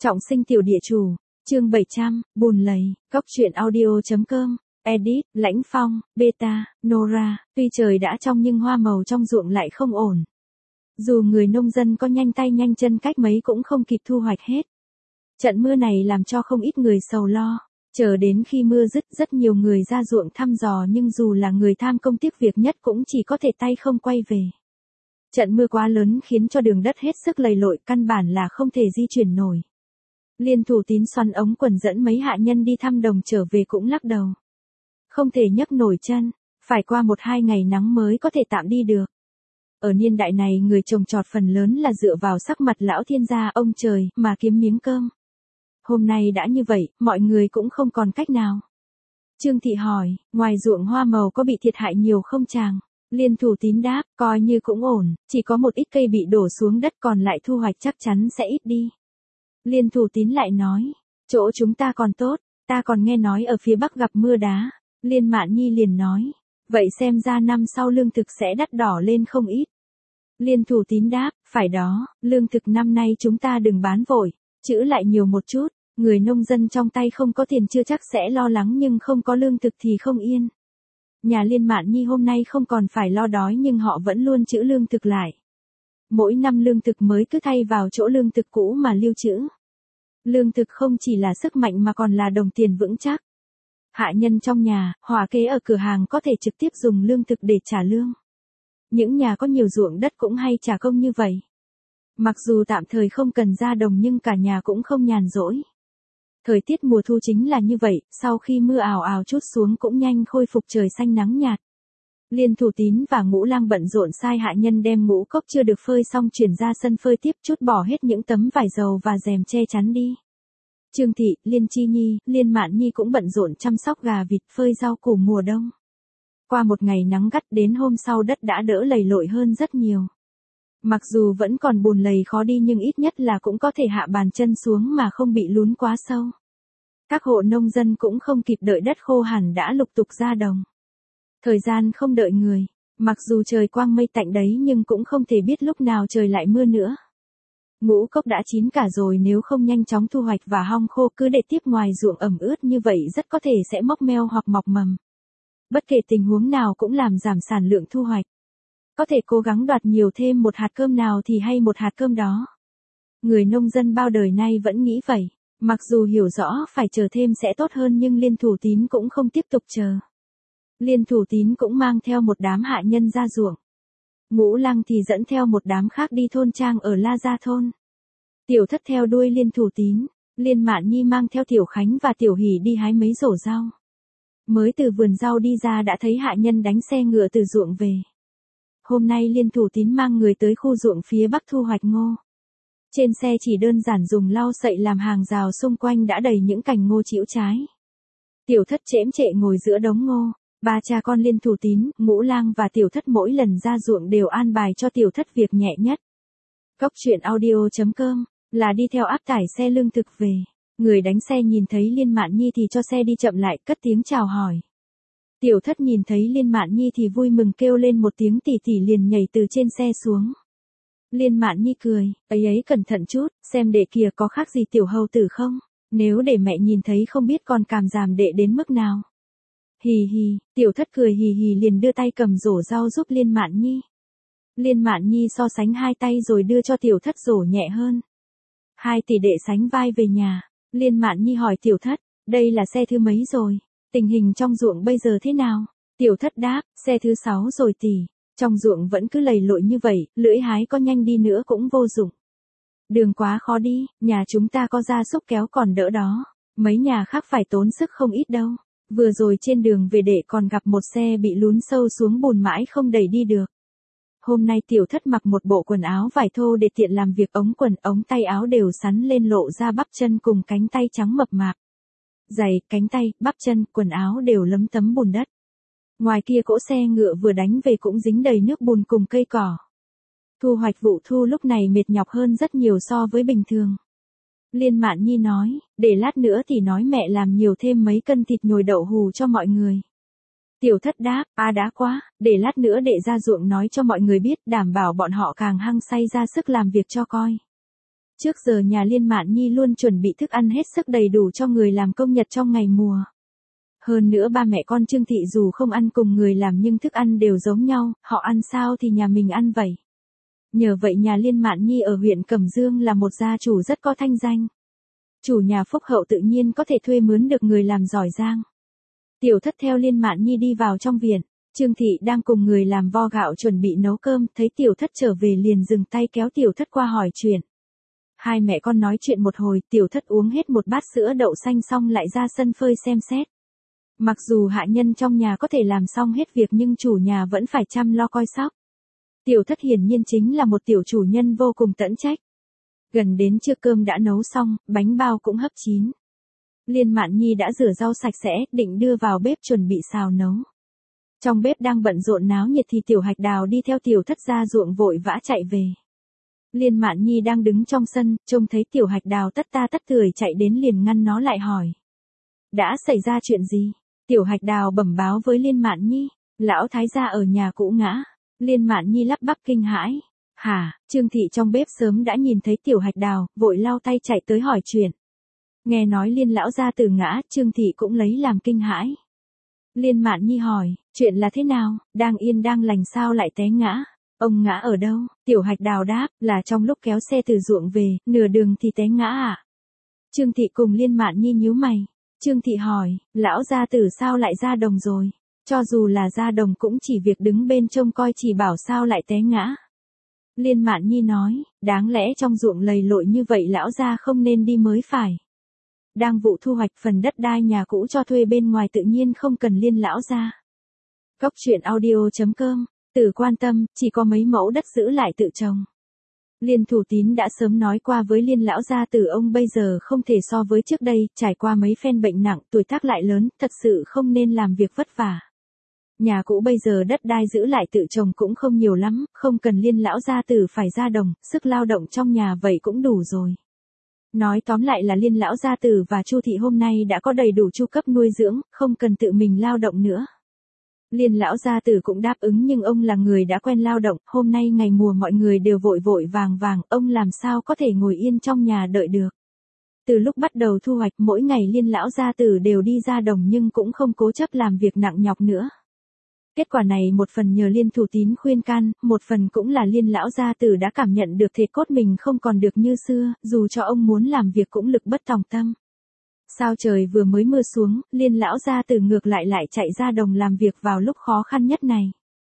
Trọng sinh tiểu địa chủ, chương 700, bùn lầy, góc truyện audio.com, edit, Lãnh Phong, beta, Nora, tuy trời đã trong nhưng hoa màu trong ruộng lại không ổn. Dù người nông dân có nhanh tay nhanh chân cách mấy cũng không kịp thu hoạch hết. Trận mưa này làm cho không ít người sầu lo, chờ đến khi mưa dứt rất nhiều người ra ruộng thăm dò nhưng dù là người tham công tiếc việc nhất cũng chỉ có thể tay không quay về. Trận mưa quá lớn khiến cho đường đất hết sức lầy lội, căn bản là không thể di chuyển nổi. Liên Thủ Tín xoắn ống quần dẫn mấy hạ nhân đi thăm đồng trở về cũng lắc đầu. Không thể nhấc nổi chân, phải qua 1-2 ngày nắng mới có thể tạm đi được. Ở niên đại này người trồng trọt phần lớn là dựa vào sắc mặt lão thiên gia ông trời mà kiếm miếng cơm. Hôm nay đã như vậy, mọi người cũng không còn cách nào. Trương Thị hỏi, ngoài ruộng hoa màu có bị thiệt hại nhiều không chàng? Liên Thủ Tín đáp, coi như cũng ổn, chỉ có một ít cây bị đổ xuống đất còn lại thu hoạch chắc chắn sẽ ít đi. Liên Thủ Tín lại nói, chỗ chúng ta còn tốt, ta còn nghe nói ở phía Bắc gặp mưa đá. Liên Mạn Nhi liền nói, vậy xem ra năm sau lương thực sẽ đắt đỏ lên không ít. Liên Thủ Tín đáp, phải đó, lương thực năm nay chúng ta đừng bán vội, trữ lại nhiều một chút, người nông dân trong tay không có tiền chưa chắc sẽ lo lắng nhưng không có lương thực thì không yên. Nhà Liên Mạn Nhi hôm nay không còn phải lo đói nhưng họ vẫn luôn trữ lương thực lại. Mỗi năm lương thực mới cứ thay vào chỗ lương thực cũ mà lưu trữ. Lương thực không chỉ là sức mạnh mà còn là đồng tiền vững chắc. Hạ nhân trong nhà, hỏa kế ở cửa hàng có thể trực tiếp dùng lương thực để trả lương. Những nhà có nhiều ruộng đất cũng hay trả công như vậy. Mặc dù tạm thời không cần ra đồng nhưng cả nhà cũng không nhàn rỗi. Thời tiết mùa thu chính là như vậy, sau khi mưa ào ào trút xuống cũng nhanh khôi phục trời xanh nắng nhạt. Liên Thủ Tín và Ngũ Lang bận rộn sai hạ nhân đem ngũ cốc chưa được phơi xong chuyển ra sân phơi tiếp, chút bỏ hết những tấm vải dầu và rèm che chắn đi. Trương Thị, Liên Chi Nhi, Liên Mạn Nhi cũng bận rộn chăm sóc gà vịt, phơi rau củ mùa đông. Qua một ngày nắng gắt đến hôm sau đất đã đỡ lầy lội hơn rất nhiều. Mặc dù vẫn còn bùn lầy khó đi nhưng ít nhất là cũng có thể hạ bàn chân xuống mà không bị lún quá sâu. Các hộ nông dân cũng không kịp đợi đất khô hẳn đã lục tục ra đồng. Thời gian không đợi người, mặc dù trời quang mây tạnh đấy nhưng cũng không thể biết lúc nào trời lại mưa nữa. Ngũ cốc đã chín cả rồi, nếu không nhanh chóng thu hoạch và hong khô cứ để tiếp ngoài ruộng ẩm ướt như vậy rất có thể sẽ mốc meo hoặc mọc mầm. Bất kể tình huống nào cũng làm giảm sản lượng thu hoạch. Có thể cố gắng đoạt nhiều thêm một hạt cơm nào thì hay một hạt cơm đó. Người nông dân bao đời nay vẫn nghĩ vậy, mặc dù hiểu rõ phải chờ thêm sẽ tốt hơn nhưng Liên Thủ Tín cũng không tiếp tục chờ. Liên Thủ Tín cũng mang theo một đám hạ nhân ra ruộng. Ngũ Lang thì dẫn theo một đám khác đi thôn trang ở La Gia thôn. Tiểu Thất theo đuôi Liên Thủ Tín, Liên Mạn Nhi mang theo Tiểu Khánh và Tiểu Hỷ đi hái mấy rổ rau. Mới từ vườn rau đi ra đã thấy hạ nhân đánh xe ngựa từ ruộng về. Hôm nay Liên Thủ Tín mang người tới khu ruộng phía Bắc thu hoạch ngô. Trên xe chỉ đơn giản dùng lau sậy làm hàng rào xung quanh đã đầy những cành ngô trĩu trái. Tiểu Thất chễm chệ ngồi giữa đống ngô. Ba cha con Liên Thủ Tín, Ngũ Lang và Tiểu Thất mỗi lần ra ruộng đều an bài cho Tiểu Thất việc nhẹ nhất. Góc truyện audio.com là đi theo áp tải xe lương thực về. Người đánh xe nhìn thấy Liên Mạn Nhi thì cho xe đi chậm lại, cất tiếng chào hỏi. Tiểu Thất nhìn thấy Liên Mạn Nhi thì vui mừng kêu lên một tiếng tỷ tỷ liền nhảy từ trên xe xuống. Liên Mạn Nhi cười, ấy cẩn thận chút, xem đệ kìa có khác gì tiểu hầu tử không? Nếu để mẹ nhìn thấy không biết còn càm ràm đệ đến mức nào. Hì hì, Tiểu Thất cười hì hì liền đưa tay cầm rổ rau giúp Liên Mạn Nhi. Liên Mạn Nhi so sánh hai tay rồi đưa cho Tiểu Thất rổ nhẹ hơn. Hai tỷ đệ sánh vai về nhà. Liên Mạn Nhi hỏi Tiểu Thất, đây là xe thứ mấy rồi? Tình hình trong ruộng bây giờ thế nào? Tiểu Thất đáp, xe thứ 6 rồi tỷ. Trong ruộng vẫn cứ lầy lội như vậy, lưỡi hái có nhanh đi nữa cũng vô dụng. Đường quá khó đi, nhà chúng ta có gia súc kéo còn đỡ đó. Mấy nhà khác phải tốn sức không ít đâu. Vừa rồi trên đường về đệ còn gặp một xe bị lún sâu xuống bùn mãi không đẩy đi được. Hôm nay Tiểu Thất mặc một bộ quần áo vải thô để tiện làm việc, ống quần ống tay áo đều sắn lên lộ ra bắp chân cùng cánh tay trắng mập mạp. Giày, cánh tay, bắp chân, quần áo đều lấm tấm bùn đất. Ngoài kia cỗ xe ngựa vừa đánh về cũng dính đầy nước bùn cùng cây cỏ. Thu hoạch vụ thu lúc này mệt nhọc hơn rất nhiều so với bình thường. Liên Mạn Nhi nói, để lát nữa thì nói mẹ làm nhiều thêm mấy cân thịt nhồi đậu hù cho mọi người. Tiểu Thất đáp, đã quá, để lát nữa đệ ra ruộng nói cho mọi người biết, đảm bảo bọn họ càng hăng say ra sức làm việc cho coi. Trước giờ nhà Liên Mạn Nhi luôn chuẩn bị thức ăn hết sức đầy đủ cho người làm công nhật trong ngày mùa. Hơn nữa ba mẹ con Trương Thị dù không ăn cùng người làm nhưng thức ăn đều giống nhau, họ ăn sao thì nhà mình ăn vậy. Nhờ vậy nhà Liên Mạn Nhi ở huyện Cẩm Dương là một gia chủ rất có thanh danh. Chủ nhà phúc hậu tự nhiên có thể thuê mướn được người làm giỏi giang. Tiểu Thất theo Liên Mạn Nhi đi vào trong viện, Trương Thị đang cùng người làm vo gạo chuẩn bị nấu cơm, thấy Tiểu Thất trở về liền dừng tay kéo Tiểu Thất qua hỏi chuyện. Hai mẹ con nói chuyện một hồi, Tiểu Thất uống hết một bát sữa đậu xanh xong lại ra sân phơi xem xét. Mặc dù hạ nhân trong nhà có thể làm xong hết việc nhưng chủ nhà vẫn phải chăm lo coi sóc. Tiểu Thất hiển nhiên chính là một tiểu chủ nhân vô cùng tận trách. Gần đến trưa cơm đã nấu xong, bánh bao cũng hấp chín. Liên Mạn Nhi đã rửa rau sạch sẽ, định đưa vào bếp chuẩn bị xào nấu. Trong bếp đang bận rộn náo nhiệt thì Tiểu Hạch Đào đi theo Tiểu Thất ra ruộng vội vã chạy về. Liên Mạn Nhi đang đứng trong sân, trông thấy Tiểu Hạch Đào tất ta tất tưởi chạy đến liền ngăn nó lại hỏi. Đã xảy ra chuyện gì? Tiểu Hạch Đào bẩm báo với Liên Mạn Nhi, lão thái gia ở nhà cũ ngã. Liên Mạn Nhi lắp bắp kinh hãi. Hả? Trương Thị trong bếp sớm đã nhìn thấy Tiểu Hạch Đào, vội lau tay chạy tới hỏi chuyện. Nghe nói Liên lão gia tử ngã, Trương Thị cũng lấy làm kinh hãi. Liên Mạn Nhi hỏi, chuyện là thế nào, đang yên đang lành sao lại té ngã? Ông ngã ở đâu? Tiểu Hạch Đào đáp, là trong lúc kéo xe từ ruộng về, nửa đường thì té ngã à? Trương Thị cùng Liên Mạn Nhi nhíu mày. Trương Thị hỏi, lão gia tử sao lại ra đồng rồi? Cho dù là ra đồng cũng chỉ việc đứng bên trông coi chỉ bảo sao lại té ngã. Liên Mạn Nhi nói, đáng lẽ trong ruộng lầy lội như vậy lão gia không nên đi mới phải. Đang vụ thu hoạch phần đất đai nhà cũ cho thuê bên ngoài tự nhiên không cần Liên lão gia. Góc truyện audio.com, Tử quan tâm, chỉ có mấy mẫu đất giữ lại tự trồng. Liên Thủ Tín đã sớm nói qua với Liên lão gia tử ông bây giờ không thể so với trước đây, trải qua mấy phen bệnh nặng, tuổi tác lại lớn, thật sự không nên làm việc vất vả. Nhà cũ bây giờ đất đai giữ lại tự trồng cũng không nhiều lắm, không cần Liên lão gia tử phải ra đồng, sức lao động trong nhà vậy cũng đủ rồi. Nói tóm lại là Liên lão gia tử và Chu thị hôm nay đã có đầy đủ chu cấp nuôi dưỡng, không cần tự mình lao động nữa. Liên lão gia tử cũng đáp ứng nhưng ông là người đã quen lao động, hôm nay ngày mùa mọi người đều vội vội vàng vàng, ông làm sao có thể ngồi yên trong nhà đợi được. Từ lúc bắt đầu thu hoạch mỗi ngày Liên lão gia tử đều đi ra đồng nhưng cũng không cố chấp làm việc nặng nhọc nữa. Kết quả này một phần nhờ Liên Thủ Tín khuyên can, một phần cũng là Liên lão gia tử đã cảm nhận được thể cốt mình không còn được như xưa, dù cho ông muốn làm việc cũng lực bất tòng tâm. Sao trời vừa mới mưa xuống, Liên lão gia tử ngược lại chạy ra đồng làm việc vào lúc khó khăn nhất này.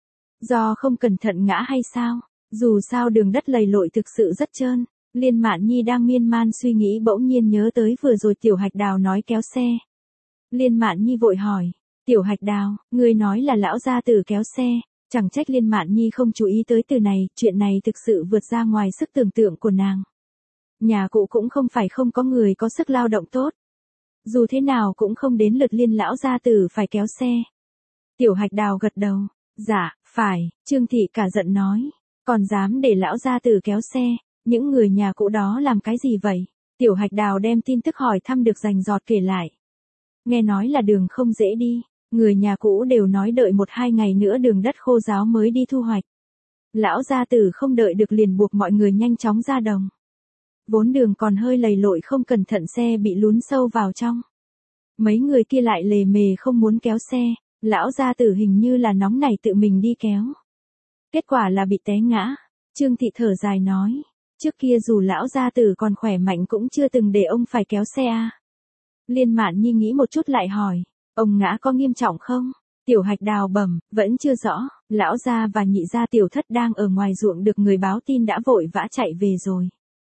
Do không cẩn thận ngã hay sao? Dù sao đường đất lầy lội thực sự rất trơn. Liên Mạn Nhi đang miên man suy nghĩ bỗng nhiên nhớ tới vừa rồi Tiểu Hạch Đào nói kéo xe. Liên Mạn Nhi vội hỏi, Tiểu Hạch Đào, ngươi nói là lão gia tử kéo xe, chẳng trách Liên Mạn Nhi không chú ý tới từ này, chuyện này thực sự vượt ra ngoài sức tưởng tượng của nàng. Nhà cụ cũng không phải không có người có sức lao động tốt. Dù thế nào cũng không đến lượt Liên lão gia tử phải kéo xe. Tiểu Hạch Đào gật đầu, dạ, phải, Trương Thị cả giận nói, còn dám để lão gia tử kéo xe, những người nhà cũ đó làm cái gì vậy? Tiểu Hạch Đào đem tin tức hỏi thăm được rành rọt kể lại. Nghe nói là đường không dễ đi, người nhà cũ đều nói đợi 1-2 ngày nữa đường đất khô ráo mới đi thu hoạch. Lão gia tử không đợi được liền buộc mọi người nhanh chóng ra đồng. Vốn đường còn hơi lầy lội không cẩn thận xe bị lún sâu vào trong. Mấy người kia lại lề mề không muốn kéo xe, lão gia tử hình như là nóng nảy tự mình đi kéo. Kết quả là bị té ngã. Trương Thị thở dài nói, trước kia dù lão gia tử còn khỏe mạnh cũng chưa từng để ông phải kéo xe à. Liên Mạn Nhi nghĩ một chút lại hỏi, ông ngã có nghiêm trọng không? Tiểu Hạch Đào bẩm, vẫn chưa rõ, lão gia và nhị gia Tiểu Thất đang ở ngoài ruộng được người báo tin đã vội vã chạy về rồi.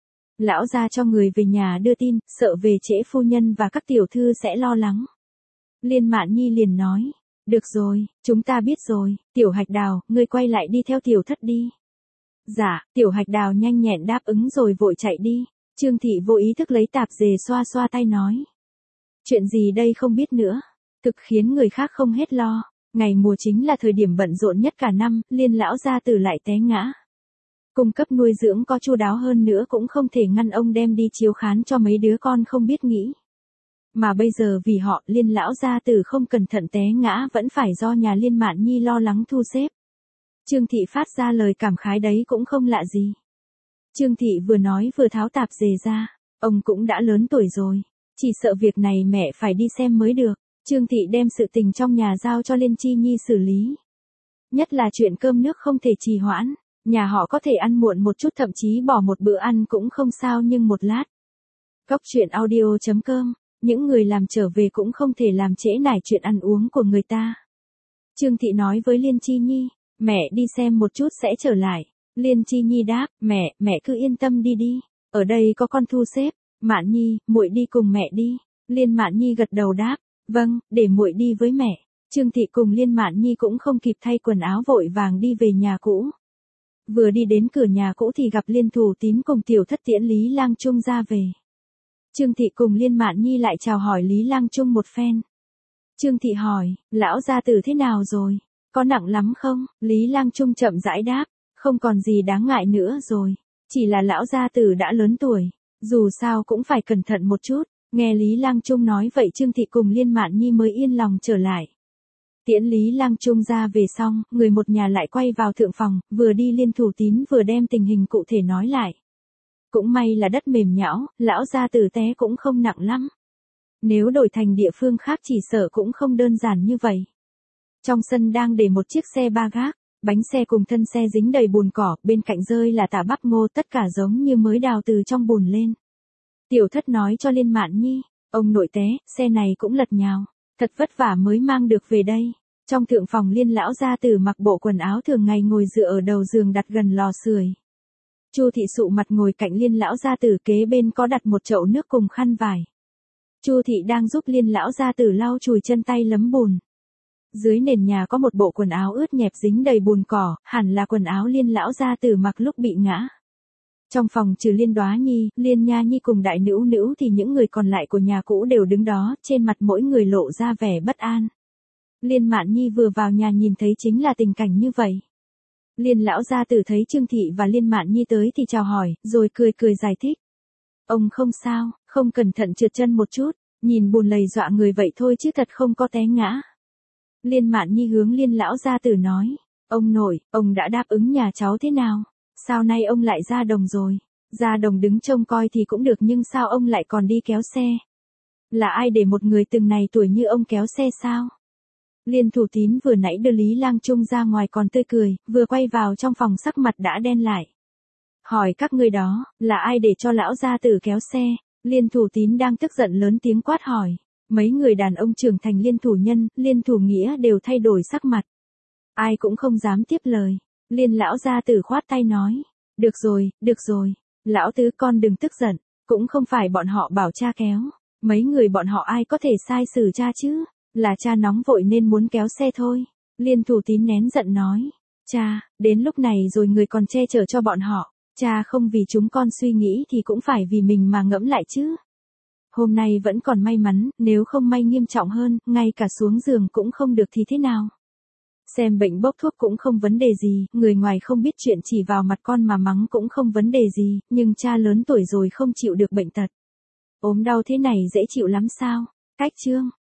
Lão gia cho người về nhà đưa tin, sợ về trễ phu nhân và các tiểu thư sẽ lo lắng. Liên Mạn Nhi liền nói, được rồi, chúng ta biết rồi, Tiểu Hạch Đào, ngươi quay lại đi theo Tiểu Thất đi. Dạ, Tiểu Hạch Đào nhanh nhẹn đáp ứng rồi vội chạy đi. Trương Thị vô ý thức lấy tạp dề xoa xoa tay nói. Chuyện gì đây không biết nữa, thực khiến người khác không hết lo. Ngày mùa chính là thời điểm bận rộn nhất cả năm, Liên lão gia tử lại té ngã. Cung cấp nuôi dưỡng có chu đáo hơn nữa cũng không thể ngăn ông đem đi chiếu khán cho mấy đứa con không biết nghĩ. Mà bây giờ vì họ Liên lão gia tử không cẩn thận té ngã vẫn phải do nhà Liên Mạn Nhi lo lắng thu xếp. Trương Thị phát ra lời cảm khái đấy cũng không lạ gì. Trương Thị vừa nói vừa tháo tạp dề ra. Ông cũng đã lớn tuổi rồi. Chỉ sợ việc này mẹ phải đi xem mới được. Trương Thị đem sự tình trong nhà giao cho Liên Chi Nhi xử lý. Nhất là chuyện cơm nước không thể trì hoãn. Nhà họ có thể ăn muộn một chút, thậm chí bỏ một bữa ăn cũng không sao, nhưng một lát. Góc truyện audio.com. Những người làm trở về cũng không thể làm trễ nải chuyện ăn uống của người ta. Trương Thị nói với Liên Chi Nhi, mẹ đi xem một chút sẽ trở lại. Liên Chi Nhi đáp, mẹ cứ yên tâm đi đi. Ở đây có con thu xếp. Mạn Nhi, muội đi cùng mẹ đi. Liên Mạn Nhi gật đầu đáp, vâng, để muội đi với mẹ. Trương Thị cùng Liên Mạn Nhi cũng không kịp thay quần áo vội vàng đi về nhà cũ. Vừa đi đến cửa nhà cũ thì gặp Liên Thủ Tín cùng Tiểu Thất tiễn Lý Lang Trung ra về. Trương Thị cùng Liên Mạn Nhi lại chào hỏi Lý Lang Trung một phen. Trương Thị hỏi, lão gia tử thế nào rồi? Có nặng lắm không? Lý Lang Trung chậm rãi đáp, không còn gì đáng ngại nữa rồi. Chỉ là lão gia tử đã lớn tuổi. Dù sao cũng phải cẩn thận một chút. Nghe Lý Lang Trung nói vậy Trương Thị cùng Liên Mạn Nhi mới yên lòng trở lại. Tiễn Lý Lang Trung ra về xong, người một nhà lại quay vào thượng phòng, vừa đi Liên Thủ Tín vừa đem tình hình cụ thể nói lại. Cũng may là đất mềm nhão, lão gia tử té cũng không nặng lắm. Nếu đổi thành địa phương khác chỉ sợ cũng không đơn giản như vậy. Trong sân đang để một chiếc xe ba gác, bánh xe cùng thân xe dính đầy bùn cỏ, bên cạnh rơi là tả bắp ngô, tất cả giống như mới đào từ trong bùn lên. Tiểu Thất nói cho Liên Mạn Nhi, ông nội té, xe này cũng lật nhào, thật vất vả mới mang được về đây. Trong thượng phòng Liên lão gia tử mặc bộ quần áo thường ngày ngồi dựa ở đầu giường đặt gần lò sưởi. Chu Thị sụ mặt ngồi cạnh Liên lão gia tử, kế bên có đặt một chậu nước cùng khăn vải. Chu Thị đang giúp Liên lão gia tử lau chùi chân tay lấm bùn. Dưới nền nhà có một bộ quần áo ướt nhẹp dính đầy bùn cỏ, hẳn là quần áo Liên lão gia tử mặc lúc bị ngã. Trong phòng trừ Liên Đoá Nhi, Liên Nha Nhi cùng Đại Nữu Nữu thì những người còn lại của nhà cũ đều đứng đó, trên mặt mỗi người lộ ra vẻ bất an. Liên Mạn Nhi vừa vào nhà nhìn thấy chính là tình cảnh như vậy. Liên lão gia tử thấy Trương Thị và Liên Mạn Nhi tới thì chào hỏi, rồi cười cười giải thích. Ông không sao, không cẩn thận trượt chân một chút, nhìn bùn lầy dọa người vậy thôi chứ thật không có té ngã. Liên Mạn Nhi hướng Liên lão gia tử nói, ông nội, ông đã đáp ứng nhà cháu thế nào? Sao nay ông lại ra đồng rồi? Ra đồng đứng trông coi thì cũng được, nhưng sao ông lại còn đi kéo xe? Là ai để một người từng này tuổi như ông kéo xe sao? Liên Thủ Tín vừa nãy đưa Lý Lang Trung ra ngoài còn tươi cười, vừa quay vào trong phòng sắc mặt đã đen lại. Hỏi các ngươi đó, là ai để cho lão gia tử kéo xe? Liên Thủ Tín đang tức giận lớn tiếng quát hỏi. Mấy người đàn ông trưởng thành Liên Thủ Nhân, Liên Thủ Nghĩa đều thay đổi sắc mặt. Ai cũng không dám tiếp lời. Liên lão gia tử khoát tay nói. Được rồi, lão tứ con đừng tức giận, cũng không phải bọn họ bảo cha kéo. Mấy người bọn họ ai có thể sai xử cha chứ, là cha nóng vội nên muốn kéo xe thôi. Liên Thủ Tín nén giận nói. Cha, đến lúc này rồi người còn che chở cho bọn họ. Cha không vì chúng con suy nghĩ thì cũng phải vì mình mà ngẫm lại chứ. Hôm nay vẫn còn may mắn, nếu không may nghiêm trọng hơn, ngay cả xuống giường cũng không được thì thế nào? Xem bệnh bốc thuốc cũng không vấn đề gì, người ngoài không biết chuyện chỉ vào mặt con mà mắng cũng không vấn đề gì, nhưng cha lớn tuổi rồi không chịu được bệnh tật. Ốm đau thế này dễ chịu lắm sao? Cách chương.